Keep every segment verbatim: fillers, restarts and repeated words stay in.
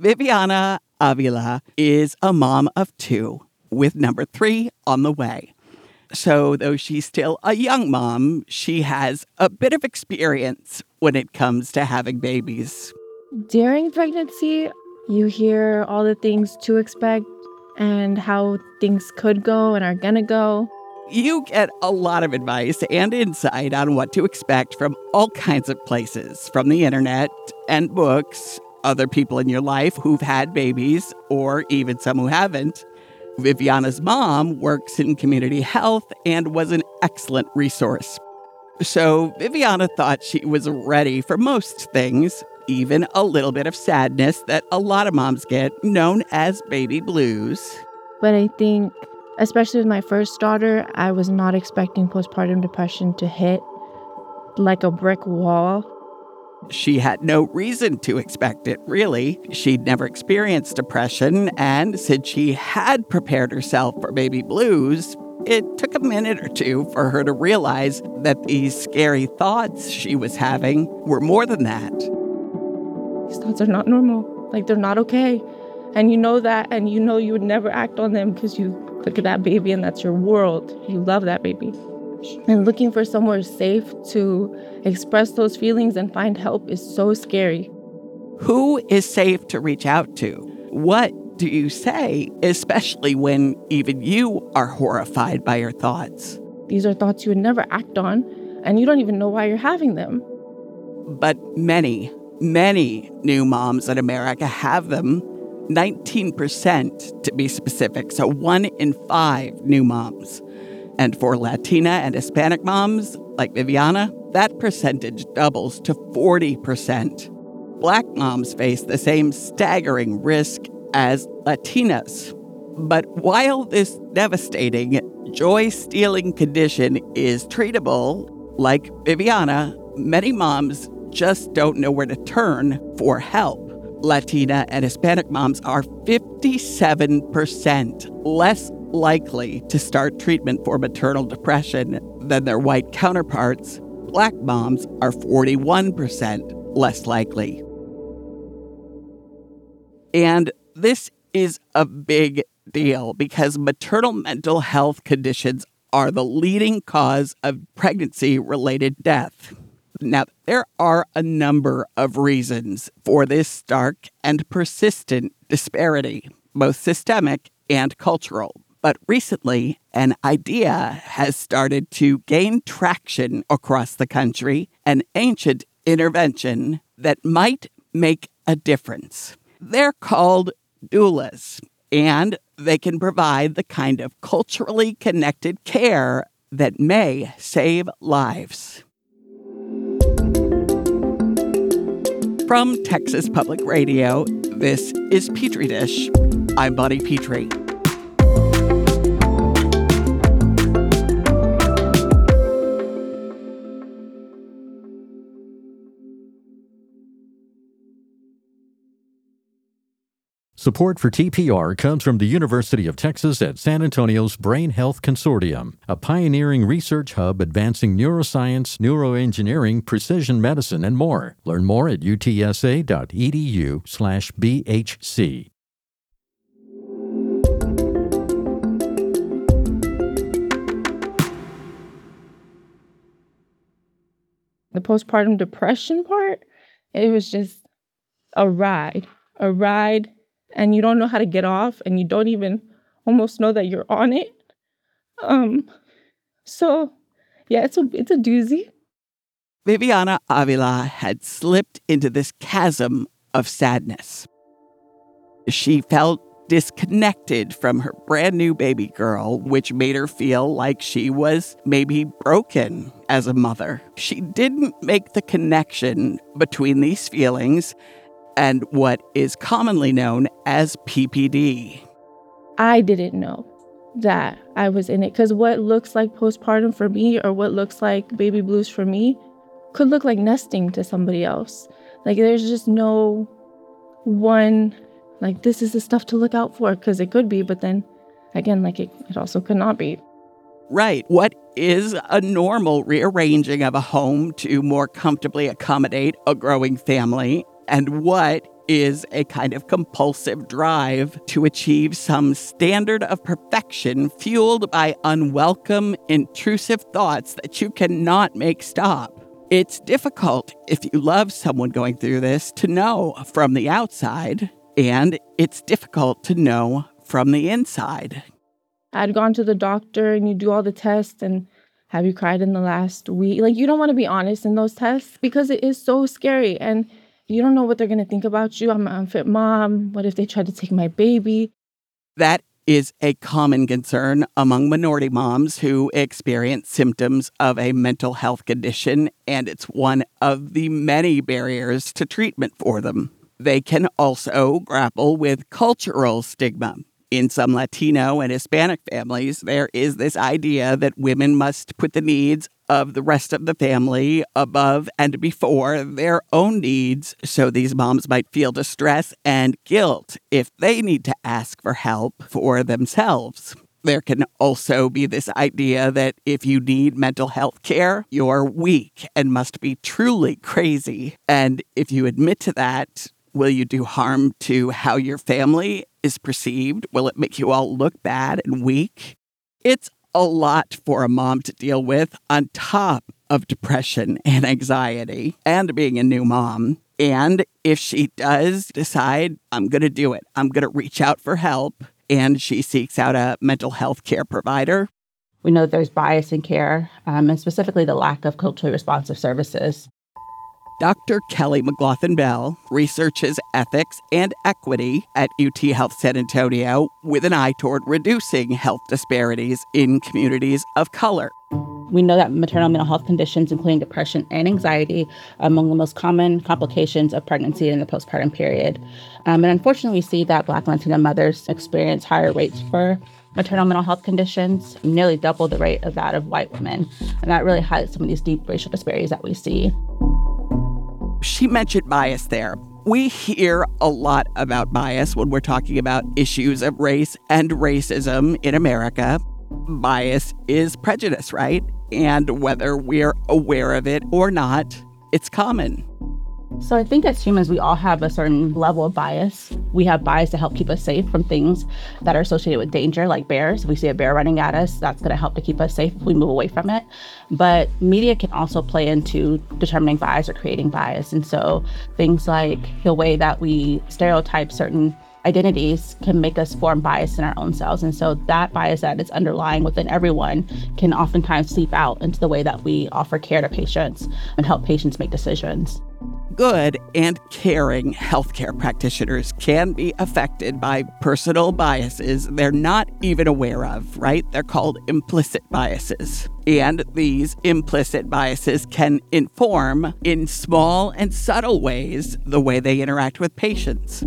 Viviana Avila is a mom of two, with number three on the way. So though she's still a young mom, she has a bit of experience when it comes to having babies. During pregnancy, you hear all the things to expect and how things could go and are gonna go. You get a lot of advice and insight on what to expect from all kinds of places, from the internet and books, other people in your life who've had babies, or even some who haven't. Viviana's mom works in community health and was an excellent resource. So Viviana thought she was ready for most things, even a little bit of sadness that a lot of moms get, known as baby blues. But I think, especially with my first daughter, I was not expecting postpartum depression to hit like a brick wall. She had no reason to expect it, really. She'd never experienced depression, and since she had prepared herself for baby blues, it took a minute or two for her to realize that these scary thoughts she was having were more than that. These thoughts are not normal. Like, they're not okay. And you know that, and you know you would never act on them because you look at that baby and that's your world. You love that baby. And looking for somewhere safe to express those feelings and find help is so scary. Who is safe to reach out to? What do you say, especially when even you are horrified by your thoughts? These are thoughts you would never act on, and you don't even know why you're having them. But many, many new moms in America have them. nineteen percent to be specific, so one in five new moms. And for Latina and Hispanic moms, like Viviana, that percentage doubles to forty percent. Black moms face the same staggering risk as Latinas. But while this devastating, joy-stealing condition is treatable, like Viviana, many moms just don't know where to turn for help. Latina and Hispanic moms are fifty-seven percent less likely to start treatment for maternal depression than their white counterparts. Black moms are forty-one percent less likely. And this is a big deal because maternal mental health conditions are the leading cause of pregnancy-related death. Now, there are a number of reasons for this stark and persistent disparity, both systemic and cultural. But recently, an idea has started to gain traction across the country, an ancient intervention that might make a difference. They're called doulas, and they can provide the kind of culturally connected care that may save lives. From Texas Public Radio, this is Petri Dish. I'm Bonnie Petrie. Support for T P R comes from the University of Texas at San Antonio's Brain Health Consortium, a pioneering research hub advancing neuroscience, neuroengineering, precision medicine, and more. Learn more at utsa.edu slash BHC. The postpartum depression part, it was just a ride, a ride. And you don't know how to get off, and you don't even almost know that you're on it. Um, so, yeah, it's a it's a doozy. Viviana Avila had slipped into this chasm of sadness. She felt disconnected from her brand new baby girl, which made her feel like she was maybe broken as a mother. She didn't make the connection between these feelings and what is commonly known as P P D. I didn't know that I was in it because what looks like postpartum for me or what looks like baby blues for me could look like nesting to somebody else. Like, there's just no one, like, this is the stuff to look out for, because it could be, but then again, like, it, it also could not be. Right. What is a normal rearranging of a home to more comfortably accommodate a growing family? And what is a kind of compulsive drive to achieve some standard of perfection fueled by unwelcome, intrusive thoughts that you cannot make stop. It's difficult, if you love someone going through this, to know from the outside, and it's difficult to know from the inside. I'd gone to the doctor and you do all the tests and have you cried in the last week? Like, you don't want to be honest in those tests because it is so scary and you don't know what they're going to think about you. I'm an unfit mom. What if they try to take my baby? That is a common concern among minority moms who experience symptoms of a mental health condition, and it's one of the many barriers to treatment for them. They can also grapple with cultural stigma. In some Latino and Hispanic families, there is this idea that women must put the needs of the rest of the family above and before their own needs, so these moms might feel distress and guilt if they need to ask for help for themselves. There can also be this idea that if you need mental health care, you're weak and must be truly crazy. And if you admit to that, will you do harm to how your family is perceived? Will it make you all look bad and weak? It's a lot for a mom to deal with on top of depression and anxiety and being a new mom. And if she does decide, I'm going to do it, I'm going to reach out for help, and she seeks out a mental health care provider. We know there's bias in care, um, and specifically the lack of culturally responsive services. Doctor Kelly McLaughlin-Bell researches ethics and equity at U T Health San Antonio with an eye toward reducing health disparities in communities of color. We know that maternal mental health conditions, including depression and anxiety, are among the most common complications of pregnancy in the postpartum period. Um, and unfortunately, we see that Black and Latino mothers experience higher rates for maternal mental health conditions, nearly double the rate of that of white women. And that really highlights some of these deep racial disparities that we see. She mentioned bias there. We hear a lot about bias when we're talking about issues of race and racism in America. Bias is prejudice, right? And whether we're aware of it or not, it's common. So I think as humans, we all have a certain level of bias. We have bias to help keep us safe from things that are associated with danger, like bears. If we see a bear running at us, that's going to help to keep us safe if we move away from it. But media can also play into determining bias or creating bias. And so things like the way that we stereotype certain identities can make us form bias in our own selves. And so that bias that is underlying within everyone can oftentimes seep out into the way that we offer care to patients and help patients make decisions. Good and caring healthcare practitioners can be affected by personal biases they're not even aware of, right? They're called implicit biases. And these implicit biases can inform, in small and subtle ways, the way they interact with patients.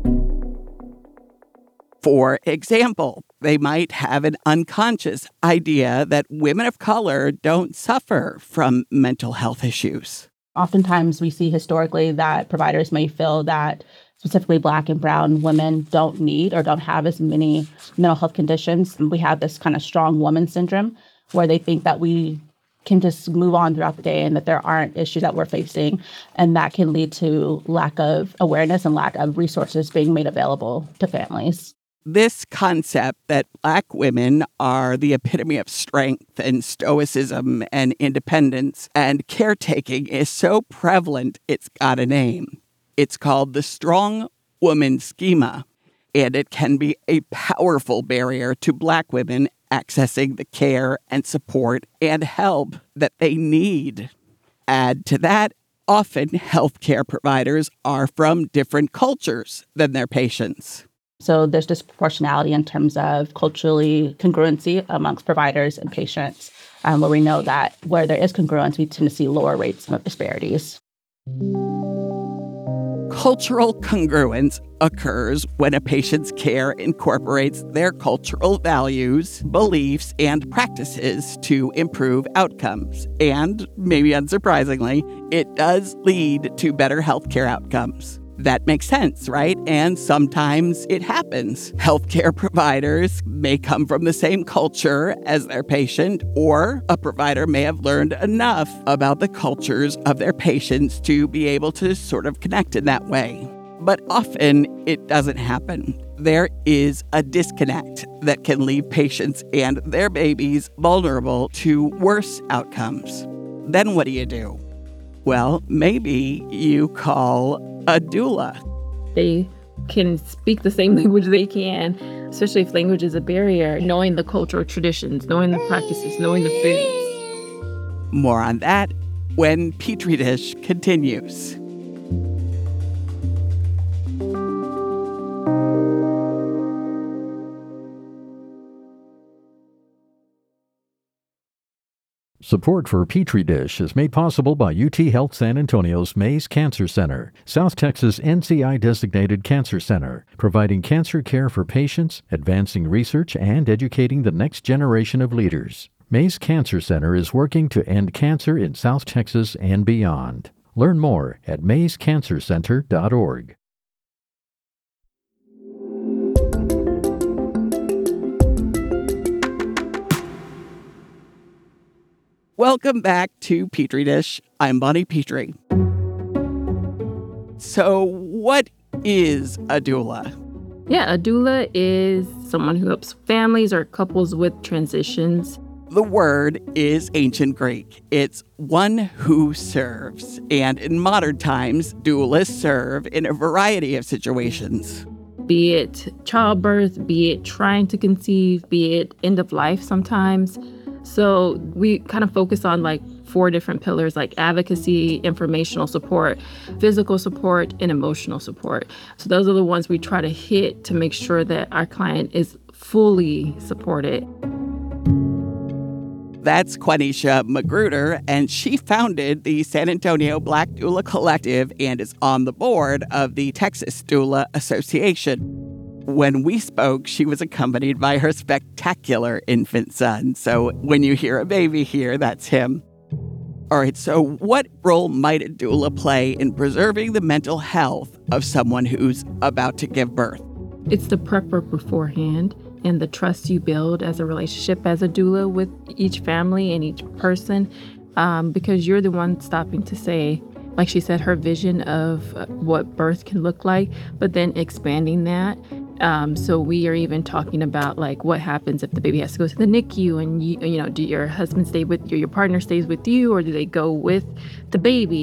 For example, they might have an unconscious idea that women of color don't suffer from mental health issues. Oftentimes, we see historically that providers may feel that specifically Black and brown women don't need or don't have as many mental health conditions. We have this kind of strong woman syndrome where they think that we can just move on throughout the day and that there aren't issues that we're facing. And that can lead to lack of awareness and lack of resources being made available to families. This concept that Black women are the epitome of strength and stoicism and independence and caretaking is so prevalent, it's got a name. It's called the strong woman schema, and it can be a powerful barrier to Black women accessing the care and support and help that they need. Add to that, often healthcare providers are from different cultures than their patients. So there's disproportionality in terms of culturally congruency amongst providers and patients, um, where we know that where there is congruence, we tend to see lower rates of disparities. Cultural congruence occurs when a patient's care incorporates their cultural values, beliefs, and practices to improve outcomes. And, maybe unsurprisingly, it does lead to better healthcare outcomes. That makes sense, right? And sometimes it happens. Healthcare providers may come from the same culture as their patient, or a provider may have learned enough about the cultures of their patients to be able to sort of connect in that way. But often it doesn't happen. There is a disconnect that can leave patients and their babies vulnerable to worse outcomes. Then what do you do? Well, maybe you call a doula. They can speak the same language they can, especially if language is a barrier, knowing the cultural traditions, knowing the practices, knowing the foods. More on that when Petri Dish continues. Support for Petri Dish is made possible by U T Health San Antonio's Mays Cancer Center, South Texas N C I-designated cancer center, providing cancer care for patients, advancing research, and educating the next generation of leaders. Mays Cancer Center is working to end cancer in South Texas and beyond. Learn more at mays cancer center dot org. Welcome back to Petri Dish. I'm Bonnie Petrie. So, what is a doula? Yeah, a doula is someone who helps families or couples with transitions. The word is ancient Greek. It's one who serves. And in modern times, doulas serve in a variety of situations. Be it childbirth, be it trying to conceive, be it end of life sometimes. So we kind of focus on like four different pillars like advocacy, informational support, physical support, and emotional support. So those are the ones we try to hit to make sure that our client is fully supported. That's Quanisha Magruder, and she founded the San Antonio Black Doula Collective and is on the board of the Texas Doula Association. When we spoke, she was accompanied by her spectacular infant son. So when you hear a baby here, that's him. All right, so what role might a doula play in preserving the mental health of someone who's about to give birth? It's the prep work beforehand and the trust you build as a relationship as a doula with each family and each person, um, because you're the one stopping to say, like she said, her vision of what birth can look like, but then expanding that. Um, so we are even talking about like what happens if the baby has to go to the N I C U and you, you know, do your husband stay with you, your partner stays with you, or do they go with the baby?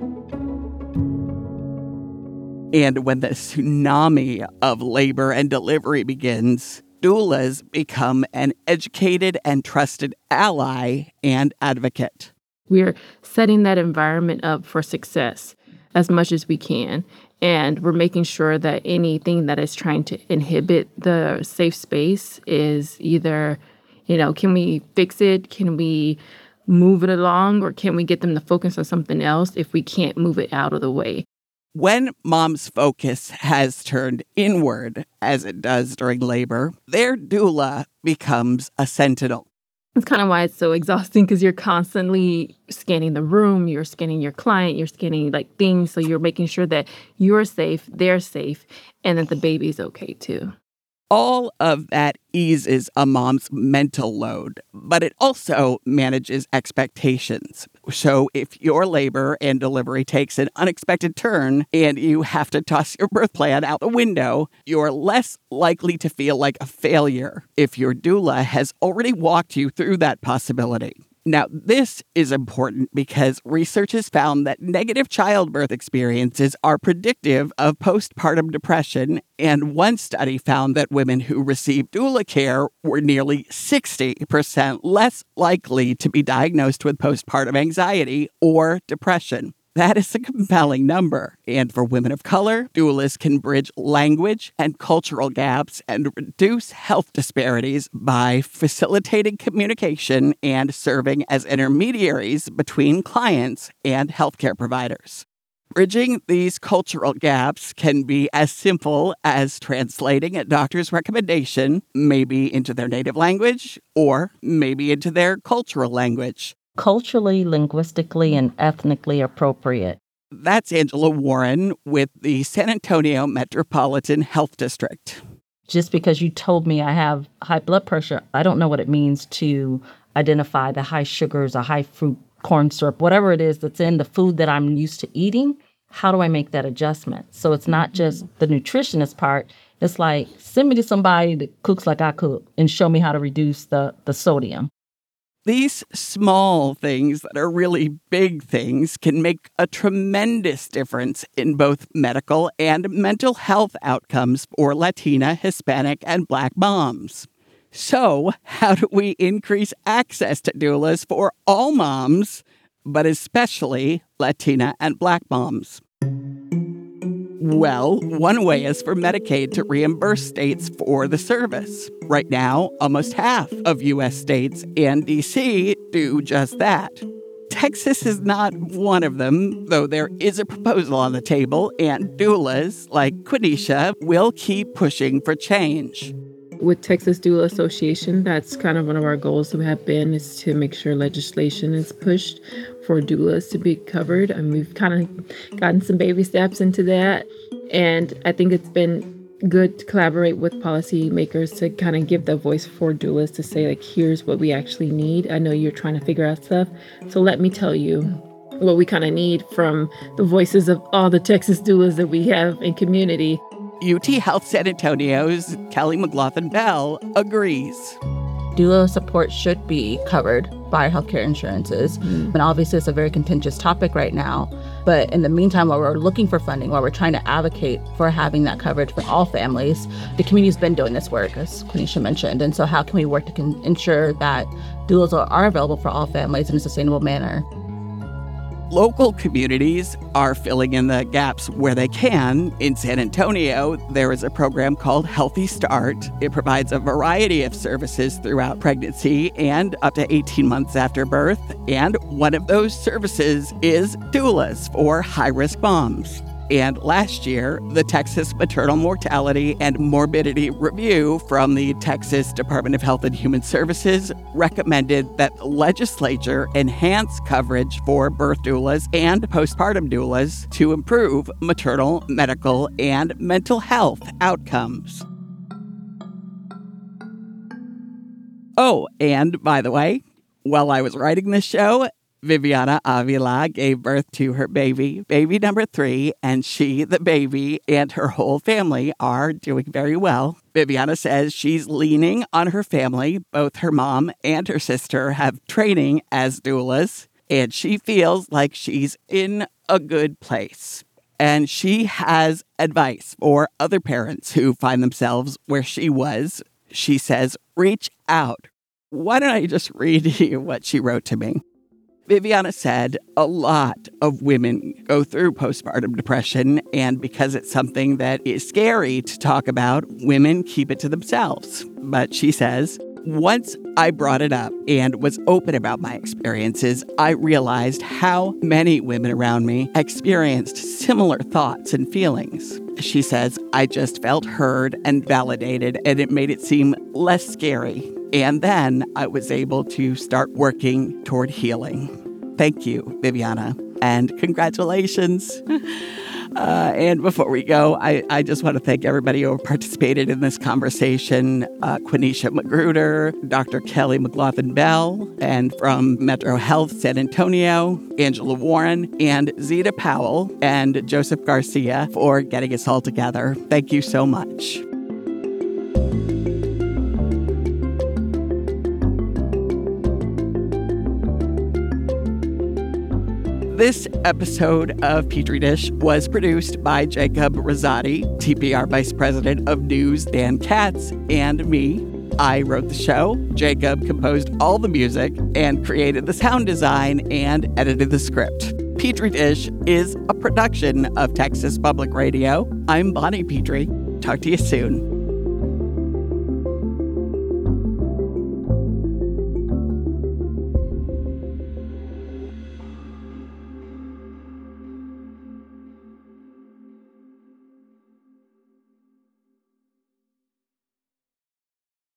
And when the tsunami of labor and delivery begins, doulas become an educated and trusted ally and advocate. We're setting that environment up for success as much as we can. And we're making sure that anything that is trying to inhibit the safe space is either, you know, can we fix it? Can we move it along? Or can we get them to focus on something else if we can't move it out of the way? When mom's focus has turned inward, as it does during labor, their doula becomes a sentinel. That's kind of why it's so exhausting, because you're constantly scanning the room, you're scanning your client, you're scanning like things. So you're making sure that you're safe, they're safe, and that the baby's okay too. All of that eases a mom's mental load, but it also manages expectations. So if your labor and delivery takes an unexpected turn and you have to toss your birth plan out the window, you're less likely to feel like a failure if your doula has already walked you through that possibility. Now, this is important because research has found that negative childbirth experiences are predictive of postpartum depression, and one study found that women who received doula care were nearly sixty percent less likely to be diagnosed with postpartum anxiety or depression. That is a compelling number. And for women of color, doulas can bridge language and cultural gaps and reduce health disparities by facilitating communication and serving as intermediaries between clients and healthcare providers. Bridging these cultural gaps can be as simple as translating a doctor's recommendation, maybe into their native language or maybe into their cultural language. Culturally, linguistically, and ethnically appropriate. That's Angela Warren with the San Antonio Metropolitan Health District. Just because you told me I have high blood pressure, I don't know what it means to identify the high sugars, a high fruit, corn syrup, whatever it is that's in the food that I'm used to eating. how do I make that adjustment? So it's not just the nutritionist part. It's like, send me to somebody that cooks like I cook and show me how to reduce the, the sodium. These small things that are really big things can make a tremendous difference in both medical and mental health outcomes for Latina, Hispanic, and Black moms. So, how do we increase access to doulas for all moms, but especially Latina and Black moms? Well, one way is for Medicaid to reimburse states for the service. Right now, almost half of U S states and D C do just that. Texas is not one of them, though there is a proposal on the table, and doulas like Quenisha will keep pushing for change. With Texas Doula Association, that's kind of one of our goals that have been is to make sure legislation is pushed for doulas to be covered. And we've kind of gotten some baby steps into that. And I think it's been good to collaborate with policymakers to kind of give the voice for doulas to say, like, here's what we actually need. I know you're trying to figure out stuff. So let me tell you what we kind of need from the voices of all the Texas doulas that we have in community. U T Health San Antonio's Kelly McLaughlin Bell agrees. Doula support should be covered by healthcare insurances. Mm. And obviously, it's a very contentious topic right now. But in the meantime, while we're looking for funding, while we're trying to advocate for having that coverage for all families, the community's been doing this work, as Quenisha mentioned. And so how can we work to con- ensure that doulas are, are available for all families in a sustainable manner? Local communities are filling in the gaps where they can. In San Antonio, there is a program called Healthy Start. It provides a variety of services throughout pregnancy and up to eighteen months after birth. And one of those services is doulas for high-risk moms. And last year, the Texas Maternal Mortality and Morbidity Review from the Texas Department of Health and Human Services recommended that the legislature enhance coverage for birth doulas and postpartum doulas to improve maternal, medical, and mental health outcomes. Oh, and by the way, while I was writing this show, Viviana Avila gave birth to her baby, baby number three, and she, the baby, and her whole family are doing very well. Viviana says she's leaning on her family. Both her mom and her sister have training as doulas, and she feels like she's in a good place. And she has advice for other parents who find themselves where she was. She says, reach out. Why don't I just read you what she wrote to me? Viviana said a lot of women go through postpartum depression, and because it's something that is scary to talk about, women keep it to themselves. But she says, once I brought it up and was open about my experiences, I realized how many women around me experienced similar thoughts and feelings. She says, I just felt heard and validated, and it made it seem less scary. And then I was able to start working toward healing. Thank you, Viviana, and congratulations. Uh, and before we go, I, I just want to thank everybody who participated in this conversation. Uh, Quenisha Magruder, Doctor Kelly McLaughlin Bell, and from Metro Health San Antonio, Angela Warren, and Zita Powell, and Joseph Garcia for getting us all together. Thank you so much. This episode of Petri Dish was produced by Jacob Rosati, T P R Vice President of News Dan Katz, and me. I wrote the show. Jacob composed all the music and created the sound design and edited the script. Petri Dish is a production of Texas Public Radio. I'm Bonnie Petrie. Talk to you soon.